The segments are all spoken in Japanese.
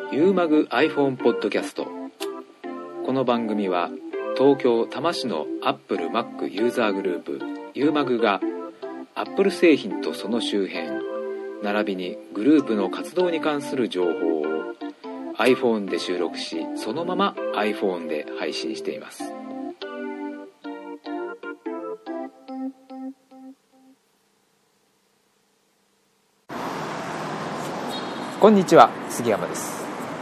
ユーマグ iPhone ポッドキャスト。この番組は東京多摩市のアップル Mac ユーザーグループユーマグがアップル製品とその周辺並びにグループの活動に関する情報を iPhone で収録し、そのまま iPhone で配信しています。こんにちは、杉山です。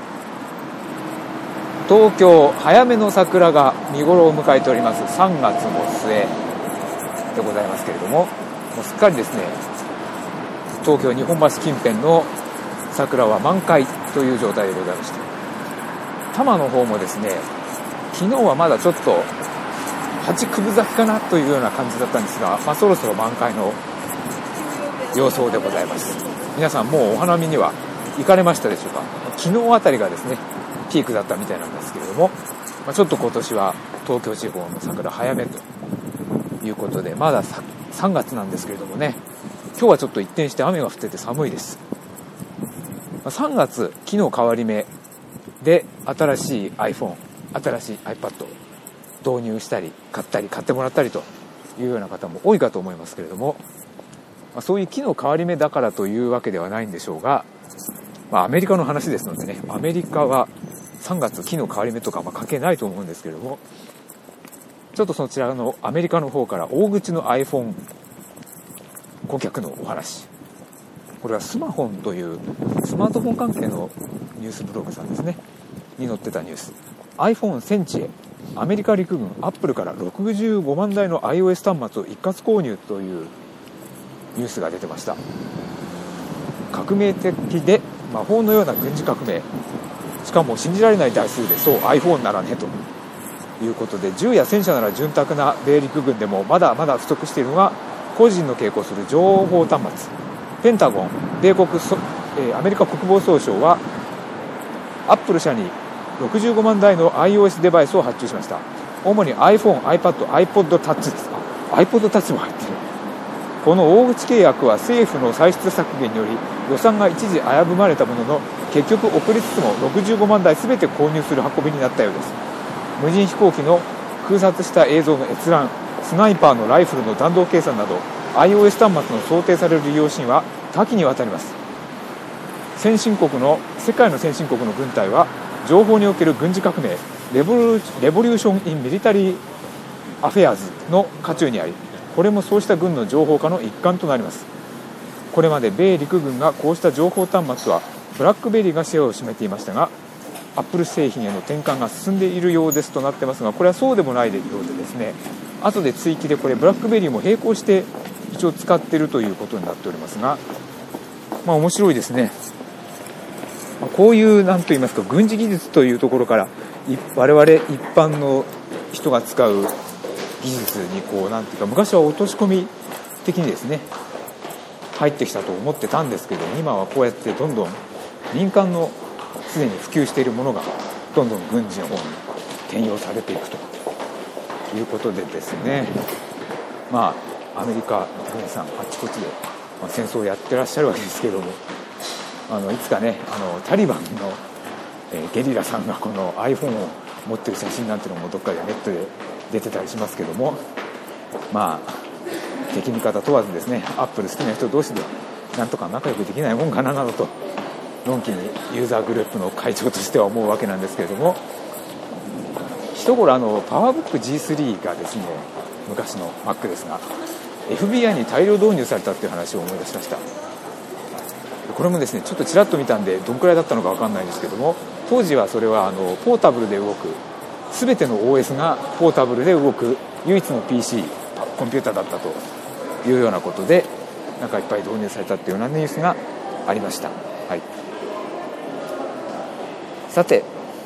東京早めの桜が見頃を迎えております3月の末でございますけれども、もうすっかりですね、東京日本橋近辺の桜は満開という状態でございまして、多摩の方もですね、昨日はまだちょっと8九分咲きかなというような感じだったんですが、そろそろ満開の様相でございます。皆さんもうお花見には行かれましたでしょうか。昨日あたりがですねピークだったみたいなんですけれども、ちょっと今年は東京地方の桜早めということで、まだ3月なんですけれどもね、今日はちょっと一転して雨が降ってて寒いです。3月機能変わり目で新しい iPhone、 新しい iPad を導入したり買ってもらったりというような方も多いかと思いますけれども、そういう機能変わり目だからというわけではないんでしょうが、アメリカの話ですのでね、アメリカは3月機能変わり目とか関係ないと思うんですけれども、ちょっとそちらのアメリカの方から大口の iPhone 顧客のお話、これはスマホンというスマートフォン関係のニュースブログさんですねに載ってたニュース、 iPhone 戦地へアメリカ陸軍アップルから65万台の iOS 端末を一括購入というニュースが出てました。革命的で魔法のような軍事革命、しかも信じられない台数で、そう iPhone ならねということで、銃や戦車なら潤沢な米陸軍でもまだまだ不足しているのが個人の携行する情報端末。ペンタゴン、アメリカ国防総省はアップル社に65万台の iOS デバイスを発注しました。主に iPhone、iPad、iPod Touch です。iPod Touch も入っている。この大口契約は政府の歳出削減により予算が一時危ぶまれたものの、結局遅れつつも65万台全て購入する運びになったようです。無人飛行機の空撮した映像の閲覧、スナイパーのライフルの弾道計算など iOS 端末の想定される利用シーンは多岐にわたります。世界の先進国の軍隊は情報における軍事革命レボリューション・イン・ミリタリー・アフェアーズの渦中にあり、これもそうした軍の情報化の一環となります。これまで米陸軍がこうした情報端末はブラックベリーがシェアを占めていましたが、アップル製品への転換が進んでいるようですとなってますが、これはそうでもないようでですね、後で追記でこれブラックベリーも並行して一応使っているということになっておりますが、面白いですね。こういう何と言いますか、軍事技術というところから我々一般の人が使う技術になんていうか、昔は落とし込み的にですね入ってきたと思ってたんですけど、今はこうやってどんどん民間のすでに普及しているものがどんどん軍事の方に転用されていくということでですね、アメリカ軍さんあちこちで戦争をやってらっしゃるわけですけども、いつかねタリバンのゲリラさんがこの iPhone を持ってる写真なんていうのもどっかでネットで出てたりしますけども、敵味方問わずですね、アップル好きな人同士でなんとか仲良くできないもんかななどとのんきにユーザーグループの会長としては思うわけなんですけれども、一頃パワーブック G3 がですね、昔の Mac ですが FBI に大量導入されたっていう話を思い出しました。これもですねちょっとちらっと見たんでどんくらいだったのか分かんないですけども、当時はそれはポータブルで動く、全ての OS がポータブルで動く唯一の PC コンピューターだったというようなことで、なんかいっぱい導入されたっていうようなニュースがありました。はい、さて、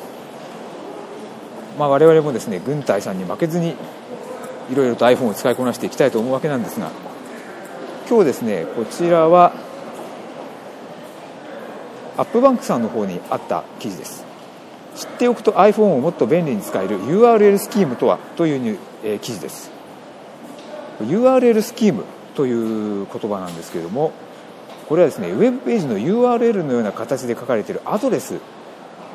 我々もですね軍隊さんに負けずにいろいろと iPhone を使いこなしていきたいと思うわけなんですが、今日ですねこちらはアップバンクさんの方にあった記事です。知っておくと iPhone をもっと便利に使える URL スキームとはという記事です。 URL スキームという言葉なんですけれども、これはですねウェブページの URL のような形で書かれているアドレス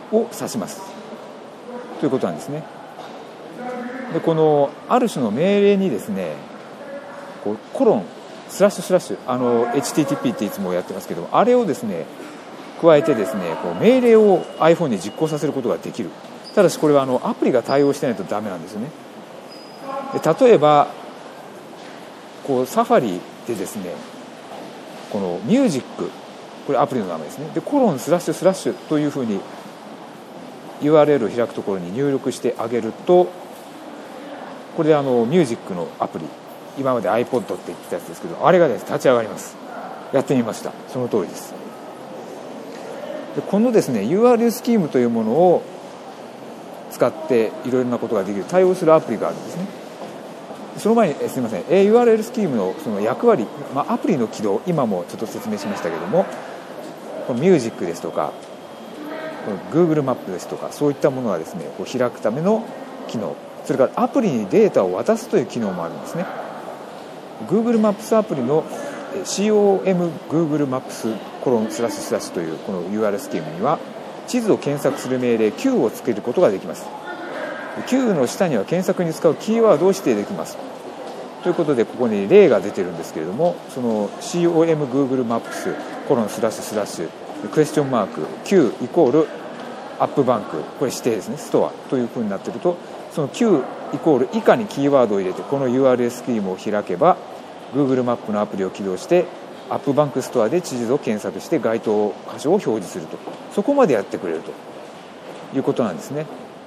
を指しますということなんですね。でこのある種の命令にですね、こうコロンスラッシュスラッシュHTTP っていつもやってますけど、あれをですね加えてですね、こう命令を iPhone に実行させることができる。ただしこれはアプリが対応してないとダメなんですよね。で例えばこうサファリでですね、このミュージック、これアプリの名前ですね。でコロンスラッシュスラッシュというふうに URL を開くところに入力してあげると、これでミュージックのアプリ、今まで iPod って言ってたやつですけど、あれがですね立ち上がります。やってみました。その通りです。でこのですね URL スキームというものを使っていろいろなことができる、対応するアプリがあるんですね。その前にすみません、URL スキームのその役割、アプリの起動、今もちょっと説明しましたけども、このミュージックですとかこの Google マップですとか、そういったものはですねこう開くための機能、それからアプリにデータを渡すという機能もあるんですね。 Google マップスアプリの COM Google マップスコロンスラッシュスラッシュというこの URL スキームには地図を検索する命令 Q をつけることができます。 Q の下には検索に使うキーワードを指定できますということで、ここに例が出てるんですけれども、その COM Google マップスコロンスラッシュスラッシュクエスチョンマーク Q イコールアップバンク、これ指定ですね、ストアというふうになっていると、その Q イコール以下にキーワードを入れてこの URL スキームを開けば Google マップのアプリを起動してアップバンクストアで地図を検索して該当箇所を表示すると、そこまでやってくれるということなんですね。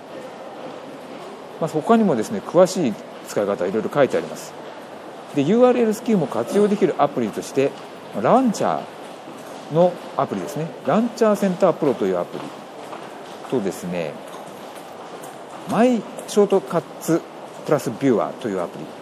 他にもですね詳しい使い方いろいろ書いてあります。で URL スキームを活用できるアプリとしてランチャーのアプリですね、ランチャーセンタープロというアプリとですね、マイショートカッツプラスビューアーというアプリ、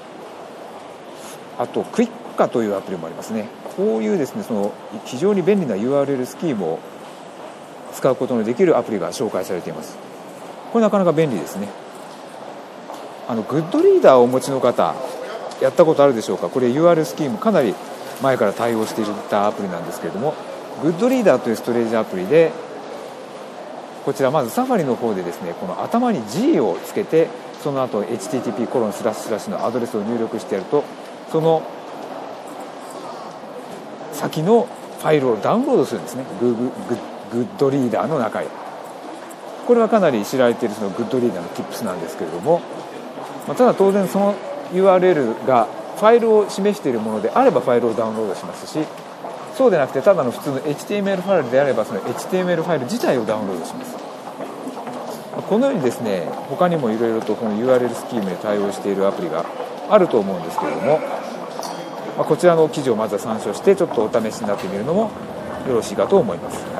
あとクイッカというアプリもありますね。こういうですねその非常に便利な URL スキームを使うことのできるアプリが紹介されています。これなかなか便利ですね。グッドリーダーをお持ちの方やったことあるでしょうか。これ URL スキームかなり前から対応していたアプリなんですけれども、グッドリーダーというストレージアプリで、こちらまずサファリの方でですねこの頭に G をつけて、その後 http コロンスラッシュスラッシュのアドレスを入力してやると、その先のファイルをダウンロードするんですね、グッドリーダーの中へ。これはかなり知られているそのグッドリーダーの Tips なんですけれども、ただ当然その URL がファイルを示しているものであればファイルをダウンロードしますし、そうでなくてただの普通の HTML ファイルであればその HTML ファイル自体をダウンロードします。このようにですね他にもいろいろとこの URL スキームに対応しているアプリがあると思うんですけれども、こちらの記事をまずは参照してちょっとお試しになってみるのもよろしいかと思います。はい、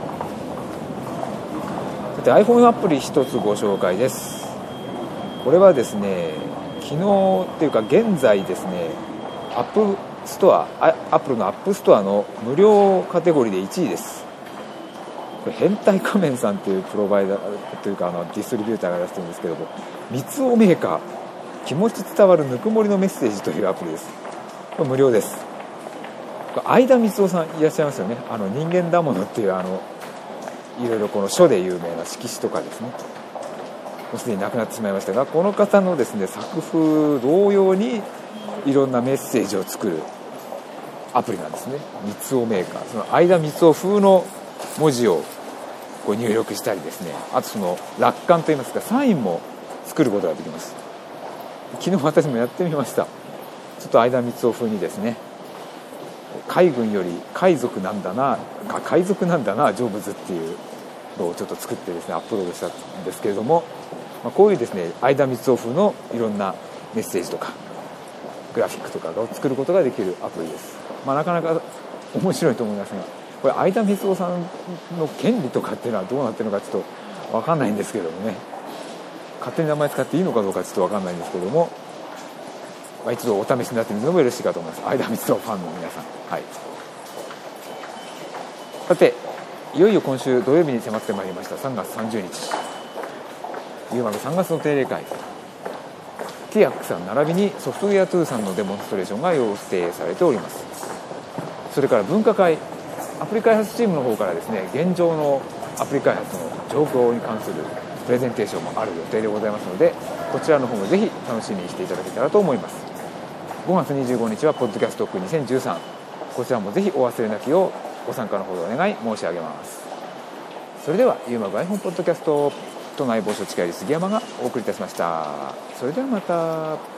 さて iPhone アプリ一つご紹介です。これはですね昨日っていうか現在ですねアップストア、アップルのアップストアの無料カテゴリーで1位です。これ変態仮面さんというプロバイダーというかディストリビューターが出してるんですけども、三つおメーカー気持ち伝わるぬくもりのメッセージというアプリです。これ無料です。相田光夫さんいらっしゃいますよね。人間だものっていういろいろこの書で有名な色紙とかですね、もうすでに亡くなってしまいましたが、この方のですね作風同様にいろんなメッセージを作るアプリなんですね。三つおメーカー、その相田光夫風の文字をこう入力したりですね、あとその落款といいますかサインも作ることができます。昨日私もやってみました。ちょっと相田光夫風にですね、海軍より海賊なんだなジョブズっていうのをちょっと作ってですねアップロードしたんですけれども、こういうですね相田光夫風のいろんなメッセージとかグラフィックとかを作ることができるアプリです。なかなか面白いと思いますが、これ相田光夫さんの権利とかっていうのはどうなってるのかちょっと分かんないんですけどもね、勝手に名前使っていいのかどうかちょっと分かんないんですけども、一度お試しになってみるのもよろしいかと思います。相田光夫ファンの皆さん、はい、さていよいよ今週土曜日に迫ってまいりました3月30日ゆうまの3月の定例会、ティアックさん並びにソフトウェア2さんのデモンストレーションが予定されております。それから分科会アプリ開発チームの方からですね現状のアプリ開発の状況に関するプレゼンテーションもある予定でございますので、こちらの方もぜひ楽しみにしていただけたらと思います。5月25日はポッドキャストトーク2013、こちらもぜひお忘れなきようご参加のほどお願い申し上げます。それではゆうまぐ iPhone ポッドキャスト都内某所近寄り杉山がお送りいたしました。それではまた。